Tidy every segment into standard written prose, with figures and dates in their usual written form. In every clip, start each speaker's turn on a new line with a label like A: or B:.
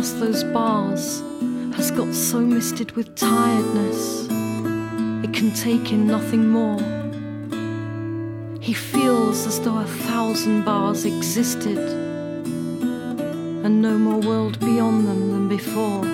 A: past those bars has got so misted with tiredness, it can take in nothing more. He feels as though 1,000 bars existed, and no more world beyond them than before.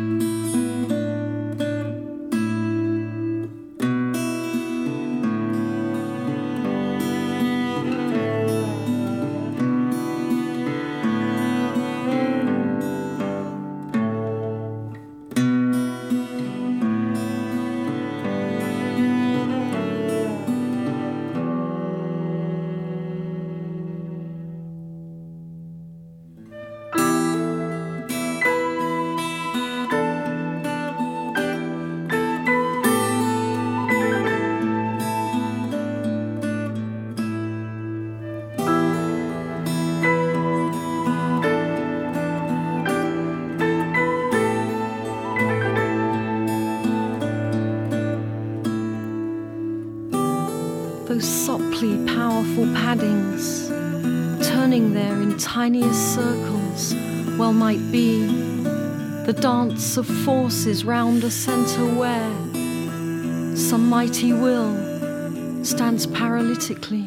A: Those softly powerful paddings, turning there in tiniest circles, well might be the dance of forces round a centre where some mighty will stands paralytically.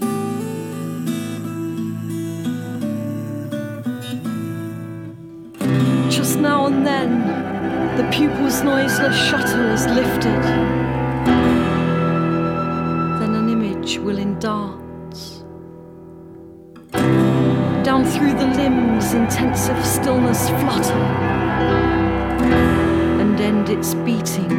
A: Just now and then, the pupil's noiseless shutter is lifted. Will in darts down through the limbs, intensive stillness flutter and end its beating